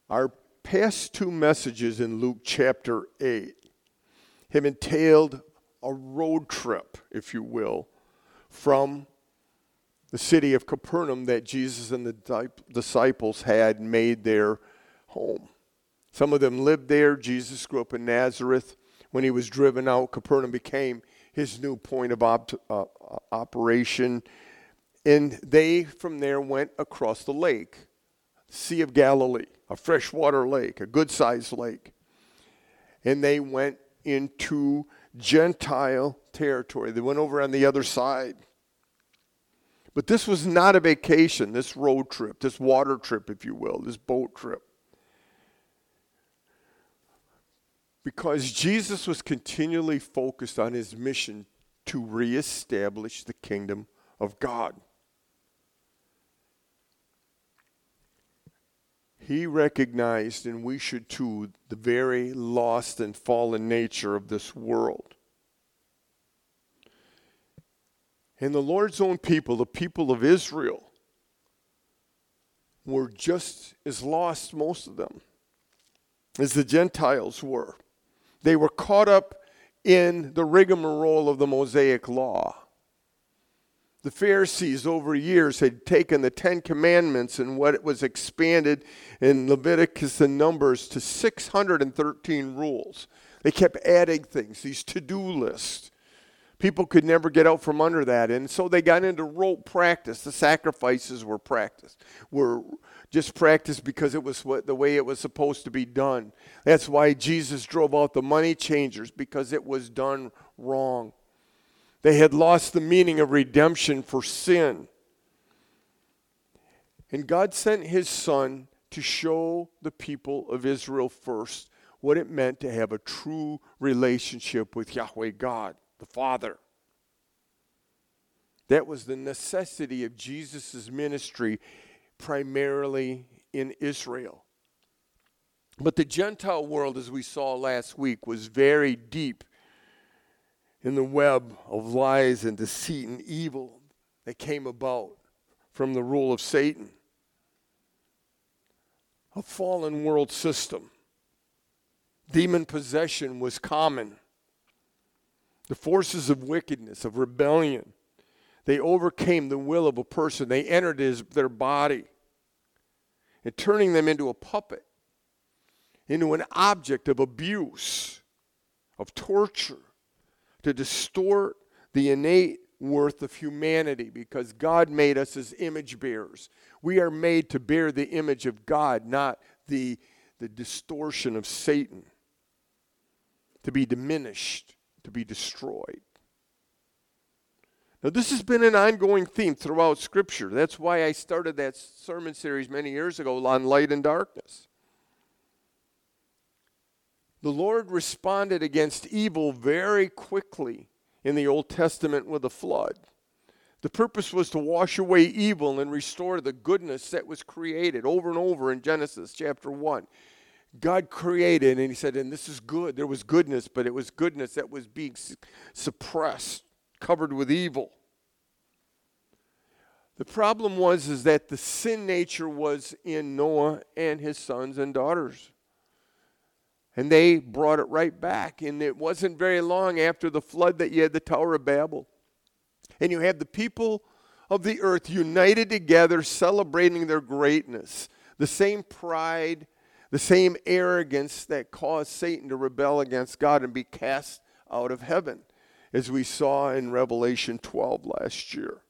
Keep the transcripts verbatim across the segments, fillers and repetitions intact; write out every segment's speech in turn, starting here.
Our past two messages in Luke chapter eight have entailed a road trip, if you will, from the city of Capernaum that Jesus and the disciples had made their home. Some of them lived there. Jesus grew up in Nazareth. When he was driven out, Capernaum became his new point of op- uh, operation. And they, from there, went across the lake, Sea of Galilee, a freshwater lake, a good-sized lake. And they went into Gentile territory. They went over on the other side. But this was not a vacation, this road trip, this water trip, if you will, this boat trip. Because Jesus was continually focused on his mission to reestablish the kingdom of God. He recognized, and we should too, the very lost and fallen nature of this world. And the Lord's own people, the people of Israel, were just as lost, most of them, as the Gentiles were. They were caught up in the rigmarole of the Mosaic law. The Pharisees over years had taken the Ten Commandments and what it was expanded in Leviticus and Numbers to six hundred thirteen rules. They kept adding things, these to-do lists. People could never get out from under that. And so they got into rote practice. The sacrifices were practiced, were just practiced because it was what, the way it was supposed to be done. That's why Jesus drove out the money changers, because it was done wrong. They had lost the meaning of redemption for sin. And God sent his Son to show the people of Israel first what it meant to have a true relationship with Yahweh God, the Father. That was the necessity of Jesus' ministry, primarily in Israel. But the Gentile world, as we saw last week, was very deep in the web of lies and deceit and evil that came about from the rule of Satan. A fallen world system. Demon possession was common. The forces of wickedness, of rebellion, they overcame the will of a person. They entered his, their body and turning them into a puppet, into an object of abuse, of torture, to distort the innate worth of humanity, because God made us as image bearers. We are made to bear the image of God, not the, the distortion of Satan, to be diminished, to be destroyed. Now, this has been an ongoing theme throughout Scripture. That's why I started that sermon series many years ago on light and darkness. The Lord responded against evil very quickly in the Old Testament with a flood. The purpose was to wash away evil and restore the goodness that was created over and over in Genesis chapter one. God created, and he said, and this is good. There was goodness, but it was goodness that was being suppressed, covered with evil. The problem was is that the sin nature was in Noah and his sons and daughters. And they brought it right back. And it wasn't very long after the flood that you had the Tower of Babel. And you had the people of the earth united together, celebrating their greatness. The same pride, the same arrogance that caused Satan to rebel against God and be cast out of heaven, as we saw in Revelation twelve last year.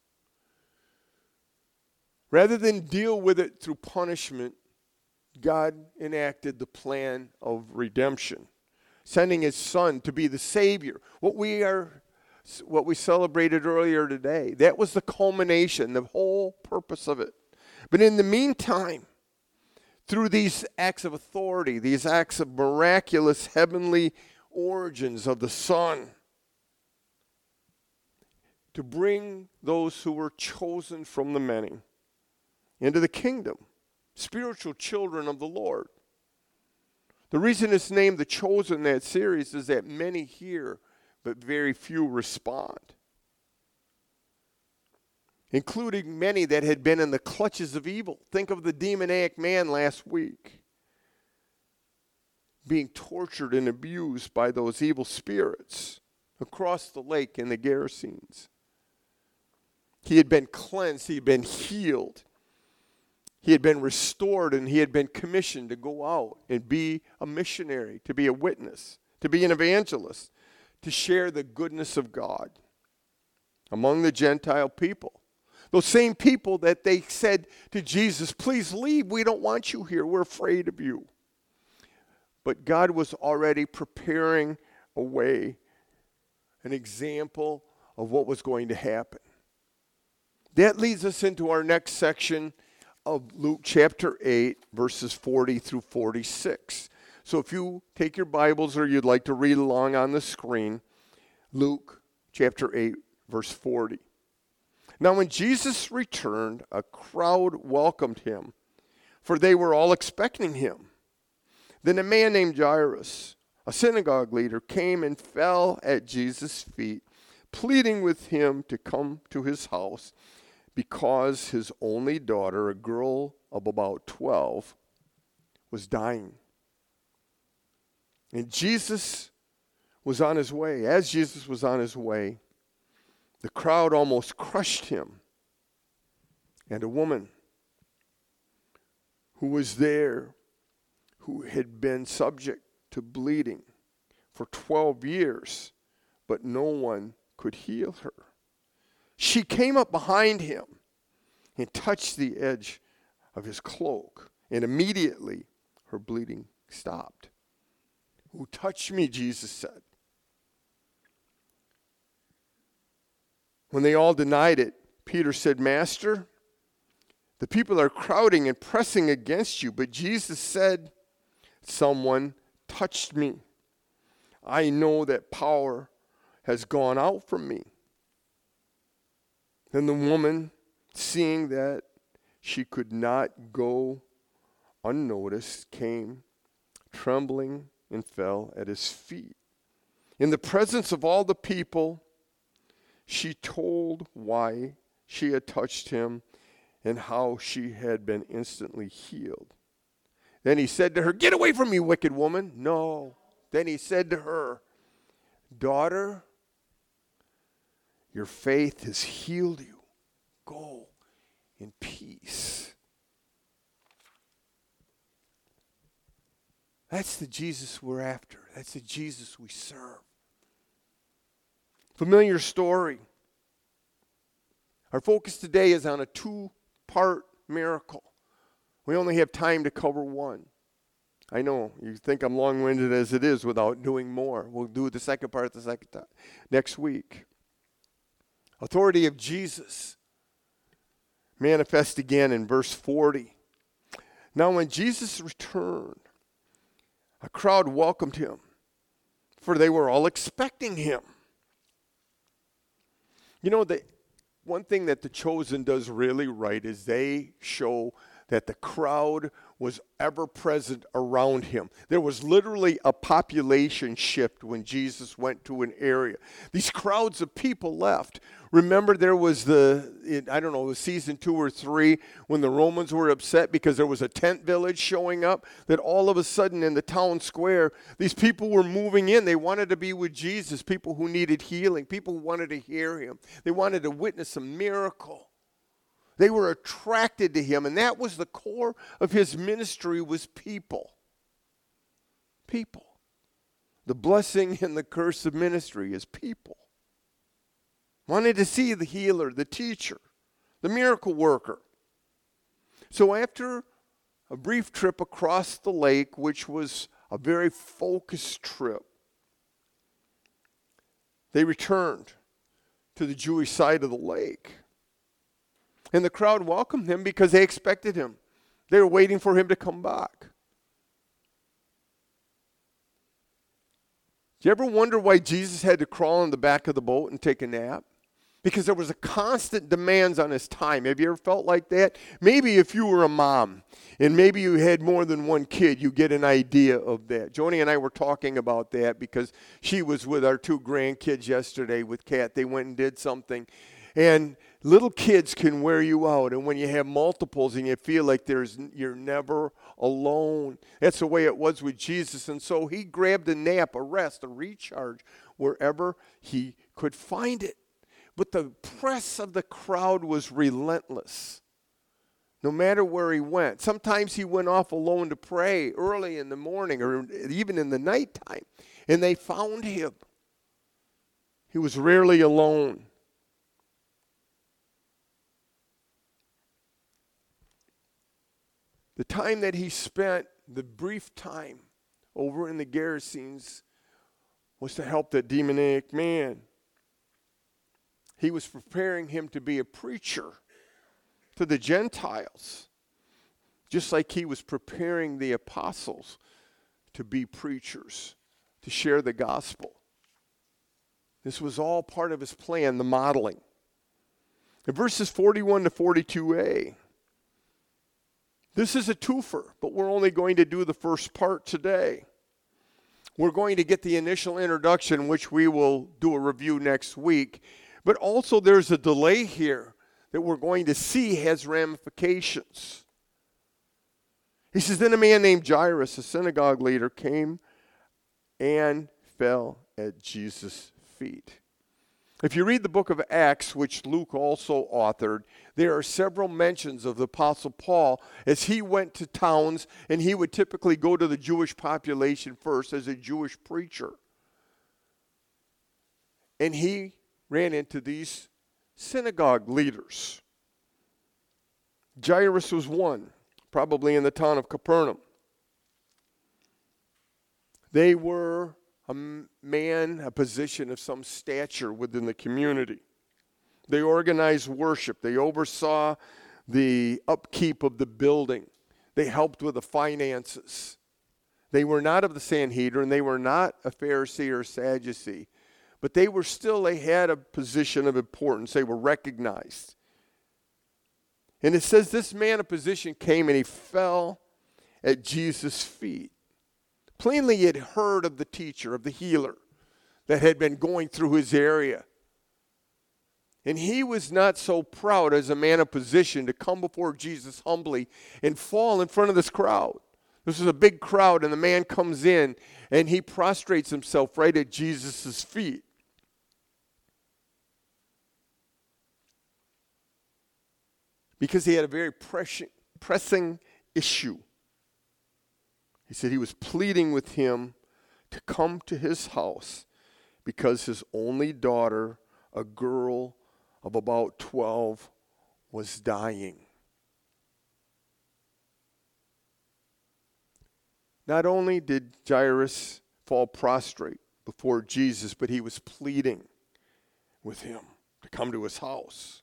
Rather than deal with it through punishment, God enacted the plan of redemption, sending his Son to be the Savior. What we are, what we celebrated earlier today, that was the culmination, the whole purpose of it. But in the meantime, through these acts of authority, these acts of miraculous heavenly origins of the Son, to bring those who were chosen from the many into the kingdom, spiritual children of the Lord. The reason it's named The Chosen in that series is that many hear, but very few respond, including many that had been in the clutches of evil. Think of the demoniac man last week. being tortured and abused by those evil spirits across the lake in the Gerasenes. He had been cleansed. He had been healed. He had been restored, and he had been commissioned to go out and be a missionary, to be a witness, to be an evangelist, to share the goodness of God among the Gentile people. Those same people that they said to Jesus, please leave. We don't want you here. We're afraid of you. But God was already preparing a way, an example of what was going to happen. That leads us into our next section of Luke chapter eight, verses forty through forty-six. So if you take your Bibles or you'd like to read along on the screen, Luke chapter eight, verse forty. Now when Jesus returned, a crowd welcomed him, for they were all expecting him. Then a man named Jairus, a synagogue leader, came and fell at Jesus' feet, pleading with him to come to his house, because his only daughter, a girl of about twelve, was dying. And Jesus was on his way. As Jesus was on his way, the crowd almost crushed him. And a woman who was there, who had been subject to bleeding for twelve years, but no one could heal her. She came up behind him and touched the edge of his cloak, and immediately her bleeding stopped. Who touched me, Jesus said. When they all denied it, Peter said, Master, the people are crowding and pressing against you. But Jesus said, someone touched me. I know that power has gone out from me. Then the woman, seeing that she could not go unnoticed, came trembling and fell at his feet. In the presence of all the people, she told why she had touched him and how she had been instantly healed. Then he said to her, Get away from me, wicked woman. No. Then he said to her, Daughter, your faith has healed you. Go in peace. That's the Jesus we're after. That's the Jesus we serve. Familiar story. Our focus today is on a two-part miracle. We only have time to cover one. I know you think I'm long-winded as it is without doing more. We'll do the second part the second time next week. Authority of Jesus manifest again in verse forty. Now when Jesus returned, a crowd welcomed him, for they were all expecting him. You know, the one thing that the Chosen does really right is they show that the crowd was ever present around him. There was literally a population shift when Jesus went to an area. These crowds of people left. Remember there was the, in, I don't know, season two or three, when the Romans were upset because there was a tent village showing up, that all of a sudden in the town square, these people were moving in. They wanted to be with Jesus, people who needed healing, people who wanted to hear him. They wanted to witness a miracle. They were attracted to him, and that was the core of his ministry, was people. People. The blessing and the curse of ministry is people. Wanted to see the healer, the teacher, the miracle worker. So after a brief trip across the lake, which was a very focused trip, they returned to the Jewish side of the lake. And the crowd welcomed him because they expected him. They were waiting for him to come back. Do you ever wonder why Jesus had to crawl in the back of the boat and take a nap? Because there was a constant demands on his time. Have you ever felt like that? Maybe if you were a mom and maybe you had more than one kid, you get an idea of that. Joni and I were talking about that because she was with our two grandkids yesterday with Kat. They went and did something. And Little kids can wear you out, and when you have multiples and you feel like there's you're never alone. That's the way it was with Jesus. And so he grabbed a nap, a rest, a recharge wherever he could find it. But the press of the crowd was relentless, no matter where he went. Sometimes he went off alone to pray early in the morning or even in the nighttime, and they found him. He was rarely alone. The time that he spent, the brief time over in the Gerasenes, was to help that demoniac man. He was preparing him to be a preacher to the Gentiles, just like he was preparing the apostles to be preachers, to share the gospel. This was all part of his plan, the modeling. In verses forty-one to forty-two a, this is a twofer, but we're only going to do the first part today. We're going to get the initial introduction, which we will do a review next week. But also there's a delay here that we're going to see has ramifications. He says, then a man named Jairus, a synagogue leader, came and fell at Jesus' feet. If you read the book of Acts, which Luke also authored, there are several mentions of the Apostle Paul as he went to towns, and he would typically go to the Jewish population first as a Jewish preacher. And he ran into these synagogue leaders. Jairus was one, probably in the town of Capernaum. They were a man, a position of some stature within the community. They organized worship. They oversaw the upkeep of the building. They helped with the finances. They were not of the Sanhedrin. They were not a Pharisee or Sadducee. But they were still, they had a position of importance. They were recognized. And it says this man of position came and he fell at Jesus' feet. Plainly he had heard of the teacher, of the healer that had been going through his area. And he was not so proud as a man of position to come before Jesus humbly and fall in front of this crowd. This is a big crowd, and the man comes in and he prostrates himself right at Jesus' feet. Because he had a very pressing, pressing issue. He said he was pleading with him to come to his house because his only daughter, a girl of about twelve, was dying. Not only did Jairus fall prostrate before Jesus, but he was pleading with him to come to his house.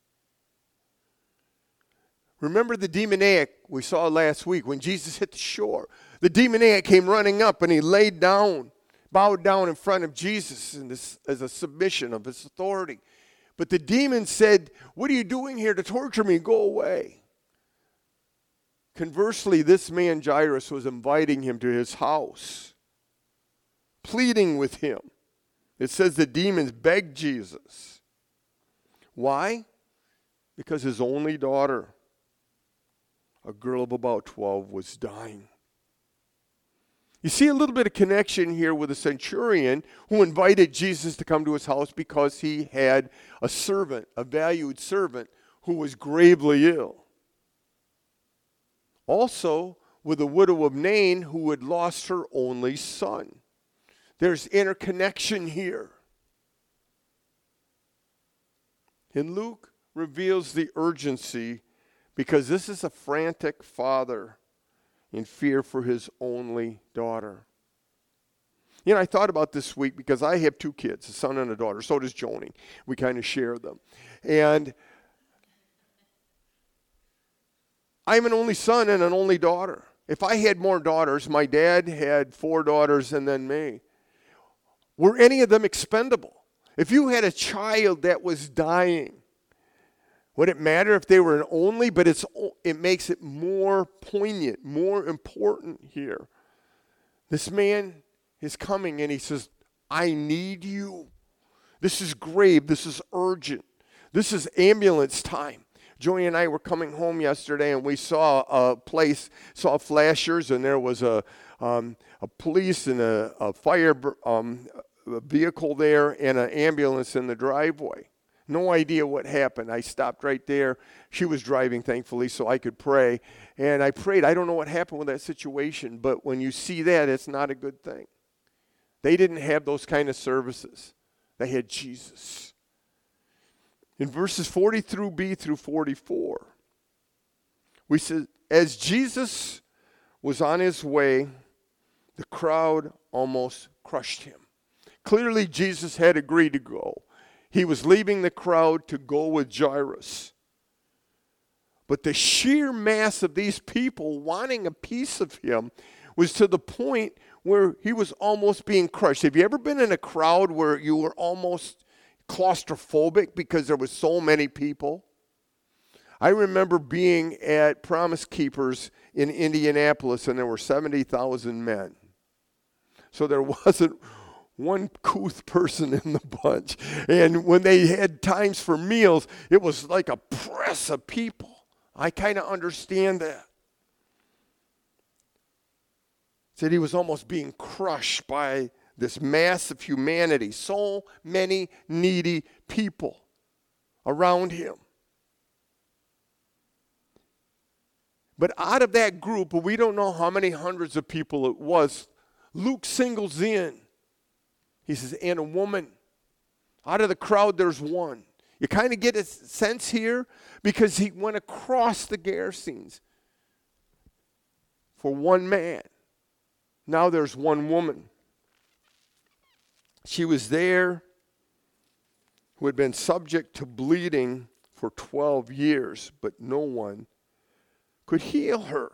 Remember the demoniac we saw last week when Jesus hit the shore. The demoniac came running up and he laid down, bowed down in front of Jesus in this, as a submission of his authority. But the demon said, "What are you doing here to torture me? Go away." Conversely, this man Jairus was inviting him to his house, pleading with him. It says the demons begged Jesus. Why? Because his only daughter, a girl of about twelve, was dying. You see a little bit of connection here with a centurion who invited Jesus to come to his house because he had a servant, a valued servant, who was gravely ill. Also, with the widow of Nain who had lost her only son. There's interconnection here. And Luke reveals the urgency because this is a frantic father in fear for his only daughter. You know, I thought about this week because I have two kids, a son and a daughter. So does Joni. We kind of share them. And I'm an only son and an only daughter. If I had more daughters, my dad had four daughters and then me. Were any of them expendable? If you had a child that was dying, would it matter if they were an only? But it's it makes it more poignant, more important here. This man is coming and he says, "I need you. This is grave. This is urgent. This is ambulance time. Joey and I were coming home yesterday, and we saw a place, saw flashers, and there was a um, a police and a, a fire um, a vehicle there and an ambulance in the driveway. No idea what happened. I stopped right there. She was driving, thankfully, so I could pray. And I prayed. I don't know what happened with that situation, but when you see that, it's not a good thing. They didn't have those kind of services. They had Jesus. In verses forty through B through forty-four, we said, as Jesus was on his way, the crowd almost crushed him. Clearly, Jesus had agreed to go. He was leaving the crowd to go with Jairus. But the sheer mass of these people wanting a piece of him was to the point where he was almost being crushed. Have you ever been in a crowd where you were almost claustrophobic because there was so many people? I remember being at Promise Keepers in Indianapolis, and there were seventy thousand men. So there wasn't one couth person in the bunch. And when they had times for meals, it was like a press of people. I kind of understand that. Said he was almost being crushed by this mass of humanity. So many needy people around him. But out of that group, we don't know how many hundreds of people it was, Luke singles in. He says, and a woman. Out of the crowd, there's one. You kind of get a sense here because he went across the Gerasenes for one man. Now there's one woman. She was there who had been subject to bleeding for twelve years, but no one could heal her.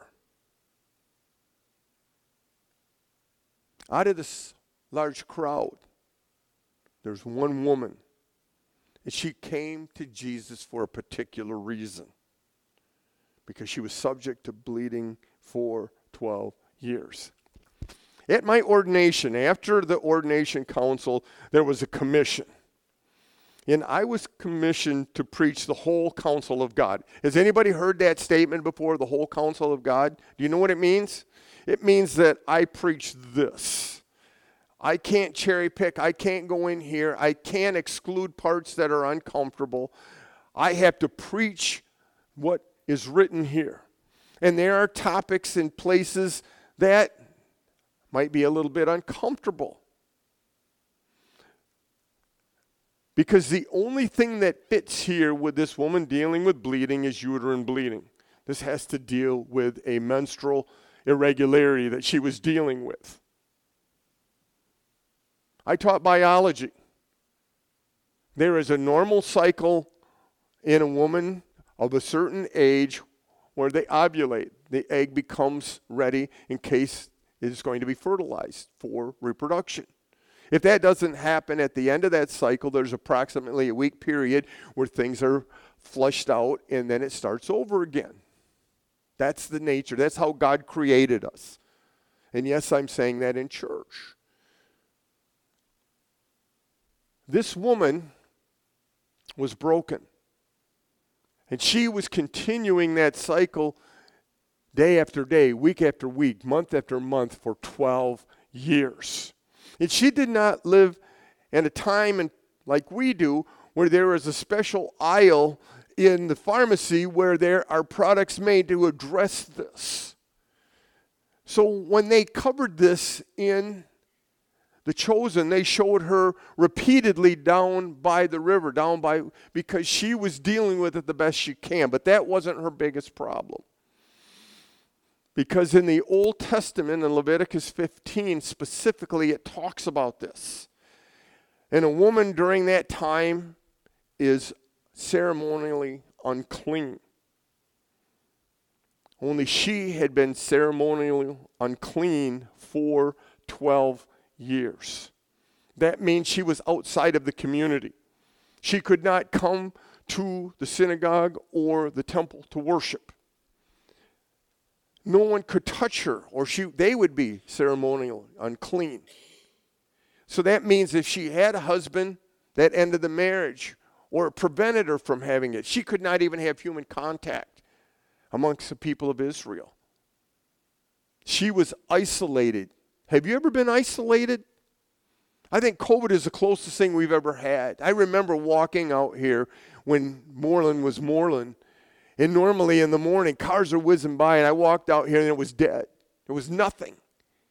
Out of this large crowd, there's one woman, and she came to Jesus for a particular reason, because she was subject to bleeding for twelve years. At my ordination, after the ordination council, there was a commission. And I was commissioned to preach the whole counsel of God. Has anybody heard that statement before, the whole counsel of God? Do you know what it means? It means that I preach this. I can't cherry pick. I can't go in here. I can't exclude parts that are uncomfortable. I have to preach what is written here. And there are topics and places that might be a little bit uncomfortable. Because the only thing that fits here with this woman dealing with bleeding is uterine bleeding. This has to deal with a menstrual irregularity that she was dealing with. I taught biology. There is a normal cycle in a woman of a certain age where they ovulate. The egg becomes ready in case it is going to be fertilized for reproduction. If that doesn't happen at the end of that cycle, there's approximately a week period where things are flushed out and then it starts over again. That's the nature. That's how God created us. And yes, I'm saying that in church. This woman was broken. And she was continuing that cycle day after day, week after week, month after month for twelve years. And she did not live in a time in, like we do, where there is a special aisle in the pharmacy where there are products made to address this. So when they covered this in The Chosen, they showed her repeatedly down by the river, down by, because she was dealing with it the best she can. But that wasn't her biggest problem. Because in the Old Testament, in Leviticus fifteen, specifically, it talks about this. And a woman during that time is ceremonially unclean. Only she had been ceremonially unclean for twelve years. That means she was outside of the community. She could not come to the synagogue or the temple to worship. No one could touch her, or she they would be ceremonially unclean. So that means if she had a husband that ended the marriage, or it prevented her from having it. She could not even have human contact amongst the people of Israel. She was isolated. Have you ever been isolated? I think COVID is the closest thing we've ever had. I remember walking out here when Moreland was Moreland, and normally in the morning, cars are whizzing by, and I walked out here and it was dead. There was nothing.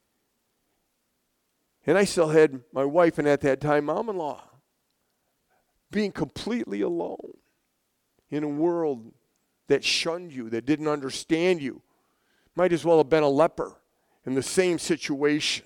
And I still had my wife, and at that time, mom-in-law, being completely alone in a world that shunned you, that didn't understand you. Might as well have been a leper in the same situation.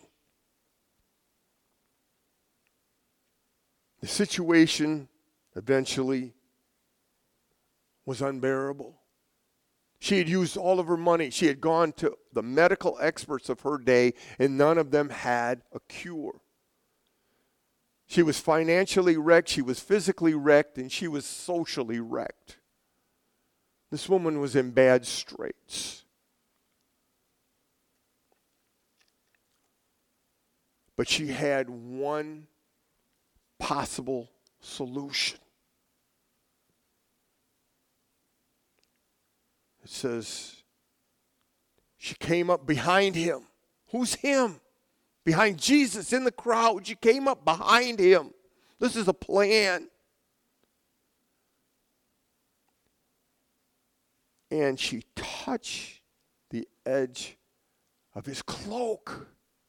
The situation eventually was unbearable. She had used all of her money. She had gone to the medical experts of her day, and none of them had a cure. She was financially wrecked, she was physically wrecked, and she was socially wrecked. This woman was in bad straits. But she had one possible solution. It says, she came up behind him. Who's him? Behind Jesus in the crowd. She came up behind him. This is a plan. And she touched the edge of his cloak.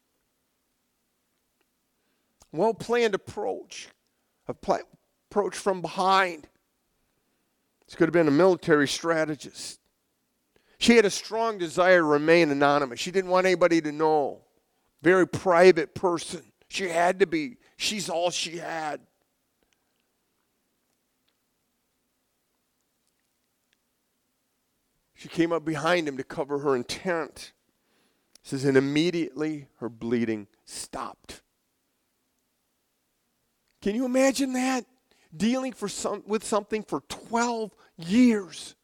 Well-planned approach. A pl- approach from behind. This could have been a military strategist. She had a strong desire to remain anonymous. She didn't want anybody to know. Very private person. She had to be. She's all she had. She came up behind him to cover her intent. It says, and immediately her bleeding stopped. Can you imagine that? Dealing for some, with something for twelve years.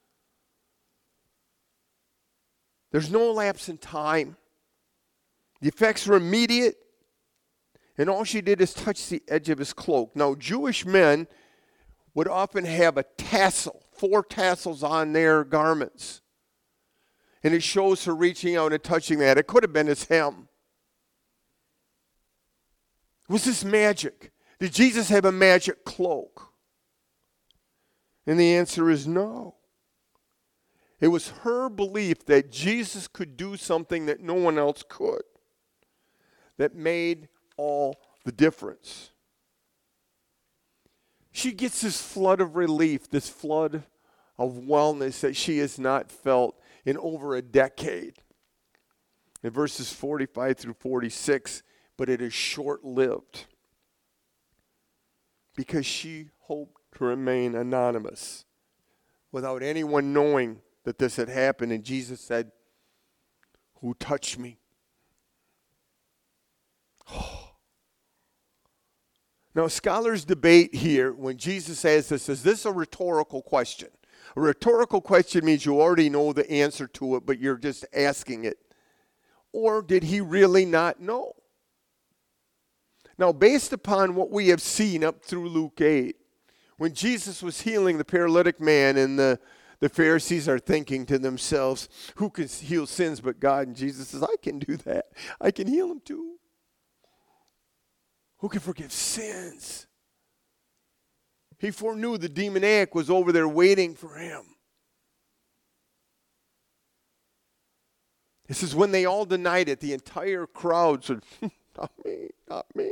There's no lapse in time. The effects were immediate, and all she did is touch the edge of his cloak. Now, Jewish men would often have a tassel, four tassels on their garments. And it shows her reaching out and touching that. It could have been his hem. Was this magic? Did Jesus have a magic cloak? And the answer is no. It was her belief that Jesus could do something that no one else could that made all the difference. She gets this flood of relief, this flood of wellness that she has not felt in over a decade. In verses forty-five through forty-six, but it is short-lived because she hoped to remain anonymous without anyone knowing that this had happened. And Jesus said, who touched me? Now, scholars debate here when Jesus says this, is this a rhetorical question? A rhetorical question means you already know the answer to it, but you're just asking it. Or did he really not know? Now, based upon what we have seen up through Luke eight, when Jesus was healing the paralytic man and the, the Pharisees are thinking to themselves, who can heal sins but God? And Jesus says, I can do that. I can heal them too. Who can forgive sins? He foreknew the demoniac was over there waiting for him. It says, when they all denied it, the entire crowd said, not me, not me.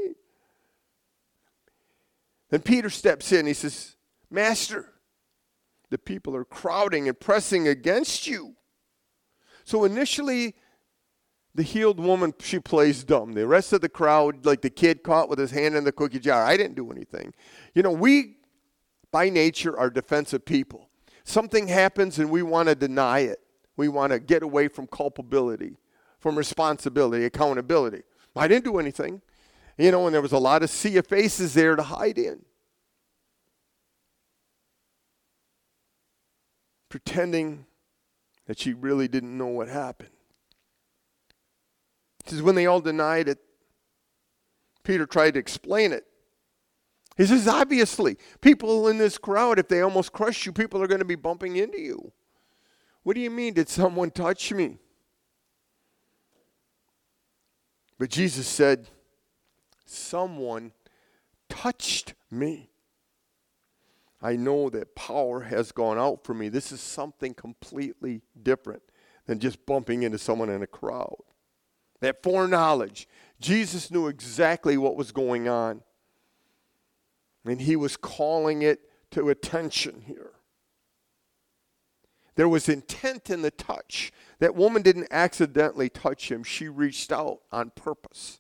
Then Peter steps in. He says, Master, the people are crowding and pressing against you. So initially, the healed woman, she plays dumb. The rest of the crowd, like the kid caught with his hand in the cookie jar, I didn't do anything. You know, we, by nature, are defensive people. Something happens and we want to deny it. We want to get away from culpability, from responsibility, accountability. I didn't do anything. You know, and there was a lot of sea of faces there to hide in. Pretending that she really didn't know what happened. It says, when they all denied it, Peter tried to explain it. He says, obviously, people in this crowd, if they almost crush you, people are going to be bumping into you. What do you mean, did someone touch me? But Jesus said, someone touched me. I know that power has gone out from me. This is something completely different than just bumping into someone in a crowd. That foreknowledge. Jesus knew exactly what was going on. And he was calling it to attention here. There was intent in the touch. That woman didn't accidentally touch him. She reached out on purpose.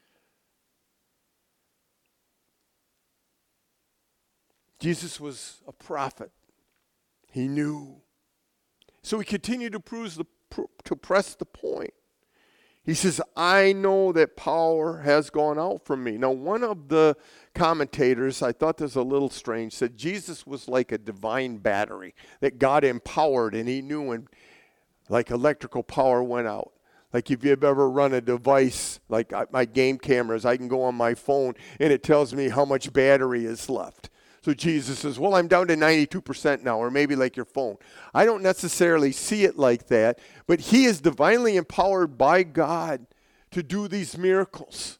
Jesus was a prophet. He knew. So he continued to, prove the, to press the point. He says, I know that power has gone out from me. Now, one of the commentators, I thought this was a little strange, said Jesus was like a divine battery that God empowered, and he knew when like electrical power went out. Like if you've ever run a device, like my game cameras, I can go on my phone, and it tells me how much battery is left. So Jesus says, well, I'm down to ninety-two percent now, or maybe like your phone. I don't necessarily see it like that, but he is divinely empowered by God to do these miracles.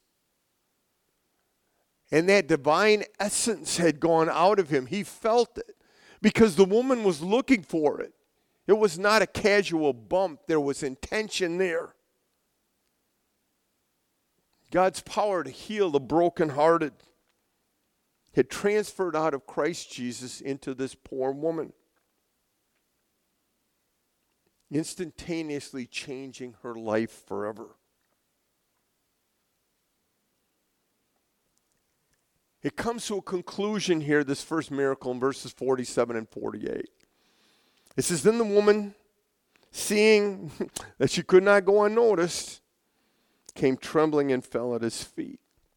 And that divine essence had gone out of him. He felt it because the woman was looking for it. It was not a casual bump. There was intention there. God's power to heal the brokenhearted had transferred out of Christ Jesus into this poor woman, instantaneously changing her life forever. It comes to a conclusion here, this first miracle, in verses forty-seven and forty-eight. It says, then the woman, seeing that she could not go unnoticed, came trembling and fell at his feet.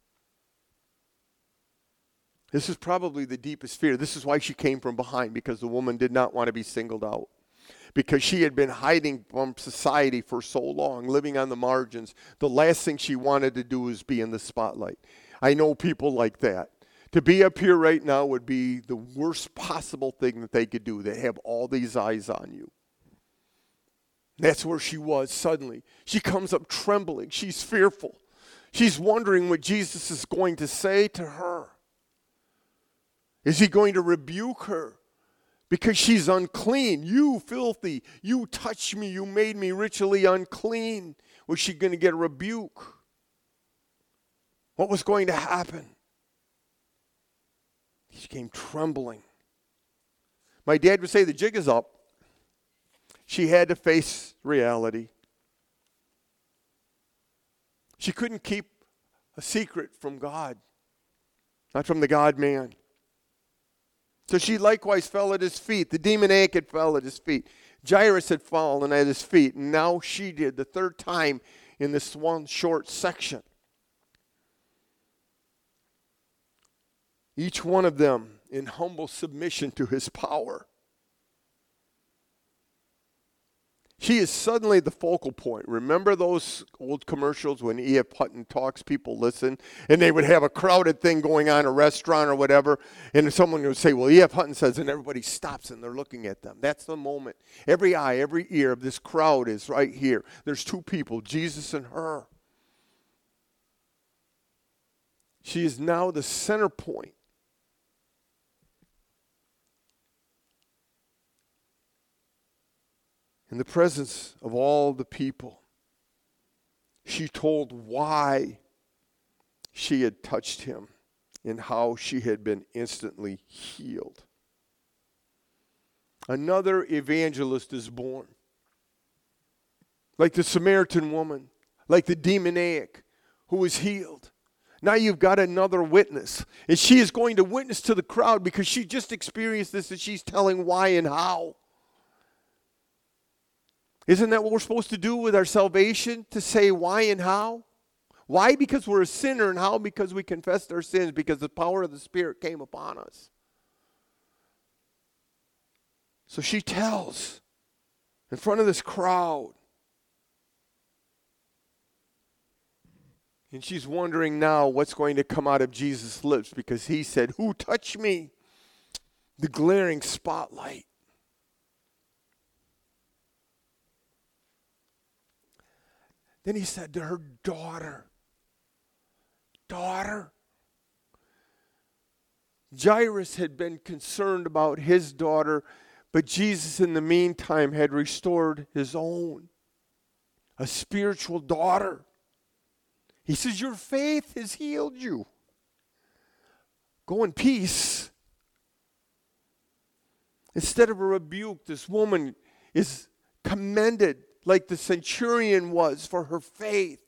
This is probably the deepest fear. This is why she came from behind, because the woman did not want to be singled out. Because she had been hiding from society for so long, living on the margins. The last thing she wanted to do was be in the spotlight. I know people like that. To be up here right now would be the worst possible thing that they could do. They have all these eyes on you. That's where she was suddenly. She comes up trembling. She's fearful. She's wondering what Jesus is going to say to her. Is he going to rebuke her because she's unclean? You filthy, you touched me, you made me ritually unclean. Was she going to get a rebuke? What was going to happen? She came trembling. My dad would say the jig is up. She had to face reality. She couldn't keep a secret from God, not from the God-man. So she likewise fell at his feet. The demoniac had fell at his feet. Jairus had fallen at his feet. And now she did, the third time in this one short section. Each one of them in humble submission to his power. She is suddenly the focal point. Remember those old commercials when E F. Hutton talks, people listen, and they would have a crowded thing going on, a restaurant or whatever, and someone would say, well, E F. Hutton says, and everybody stops and they're looking at them. That's the moment. Every eye, every ear of this crowd is right here. There's two people, Jesus and her. She is now the center point. In the presence of all the people, she told why she had touched him and how she had been instantly healed. Another evangelist is born. Like the Samaritan woman, like the demoniac who was healed. Now you've got another witness. And she is going to witness to the crowd because she just experienced this and she's telling why and how. Isn't that what we're supposed to do with our salvation? To say why and how? Why? Because we're a sinner, and how? Because we confessed our sins, because the power of the Spirit came upon us. So she tells in front of this crowd. And she's wondering now what's going to come out of Jesus' lips, because he said, "Who touched me?" The glaring spotlight. Then he said to her, "Daughter, daughter." Jairus had been concerned about his daughter, but Jesus in the meantime had restored his own, a spiritual daughter. He says, "Your faith has healed you. Go in peace." Instead of a rebuke, this woman is commended like the centurion was for her faith.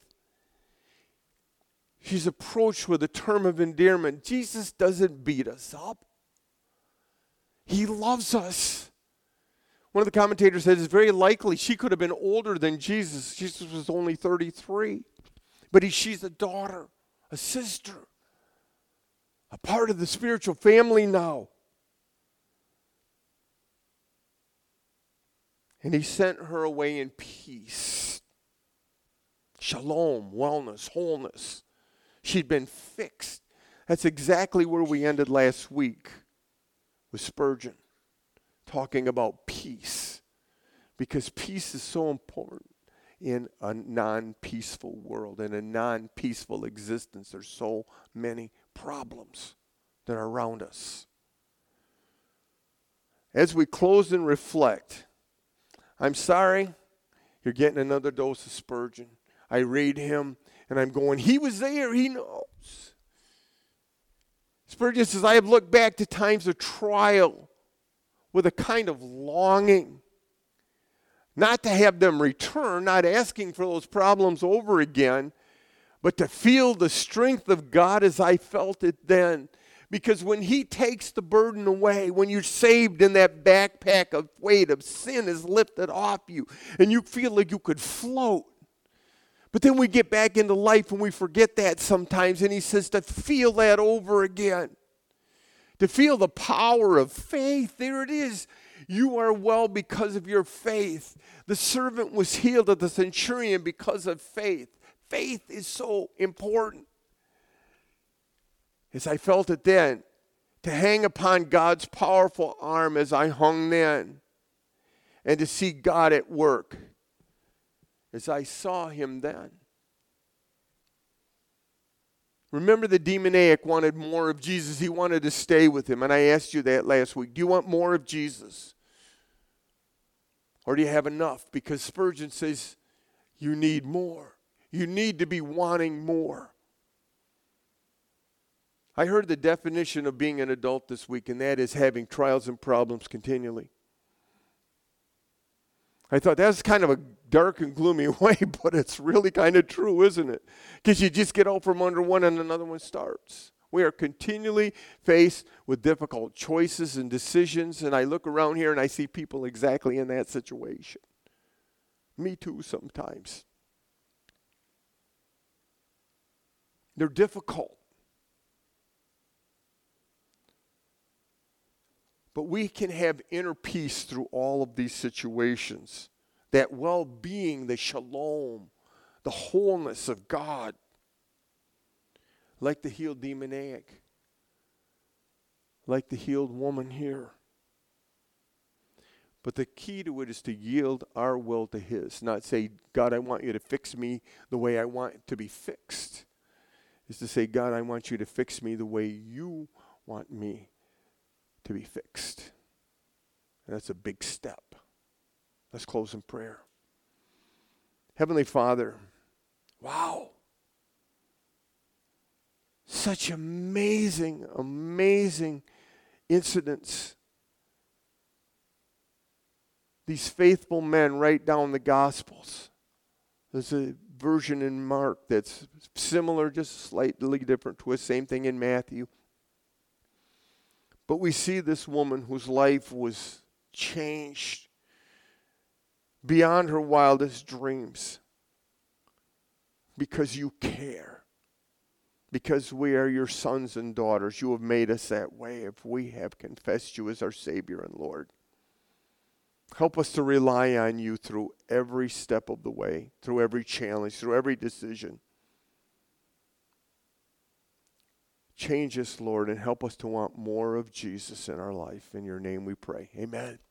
She's approached with a term of endearment. Jesus doesn't beat us up. He loves us. One of the commentators said it's very likely she could have been older than Jesus. Jesus was only thirty-three. But he, she's a daughter, a sister, a part of the spiritual family now. And he sent her away in peace. Shalom, wellness, wholeness. She'd been fixed. That's exactly where we ended last week with Spurgeon, talking about peace. Because peace is so important in a non-peaceful world, in a non-peaceful existence. There's so many problems that are around us. As we close and reflect, I'm sorry, you're getting another dose of Spurgeon. I read him, and I'm going, he was there, he knows. Spurgeon says, I have looked back to times of trial with a kind of longing. Not to have them return, not asking for those problems over again, but to feel the strength of God as I felt it then. Because when he takes the burden away, when you're saved and that backpack of weight of sin is lifted off you, and you feel like you could float. But then we get back into life and we forget that sometimes, and he says to feel that over again. To feel the power of faith. There it is. You are well because of your faith. The servant was healed of the centurion because of faith. Faith is so important. As I felt it then, to hang upon God's powerful arm as I hung then, and to see God at work as I saw him then. Remember, the demoniac wanted more of Jesus. He wanted to stay with him, and I asked you that last week. Do you want more of Jesus? Or do you have enough? Because Spurgeon says you need more. You need to be wanting more. I heard the definition of being an adult this week, and that is having trials and problems continually. I thought that's kind of a dark and gloomy way, but it's really kind of true, isn't it? Because you just get out from under one and another one starts. We are continually faced with difficult choices and decisions, and I look around here and I see people exactly in that situation. Me too sometimes. They're difficult. But we can have inner peace through all of these situations. That well-being, the shalom, the wholeness of God. Like the healed demoniac. Like the healed woman here. But the key to it is to yield our will to his. Not say, God, I want you to fix me the way I want it to be fixed. Is to say, God, I want you to fix me the way you want me to be fixed. And that's a big step. Let's close in prayer. Heavenly Father, wow. Such amazing, amazing incidents. These faithful men write down the Gospels. There's a version in Mark that's similar, just slightly different twist. Same thing in Matthew. But we see this woman whose life was changed beyond her wildest dreams because you care. Because we are your sons and daughters. You have made us that way if we have confessed you as our Savior and Lord. Help us to rely on you through every step of the way, through every challenge, through every decision. Change us, Lord, and help us to want more of Jesus in our life. In your name we pray. Amen.